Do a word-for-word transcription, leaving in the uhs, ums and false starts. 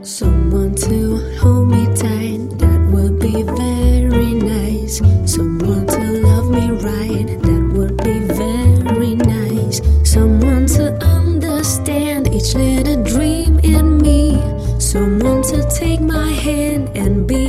Someone to hold me tight, that would be very nice. Someone to love me right, that would be very nice. Someone to understand each little dream in me. Someone to take my hand and be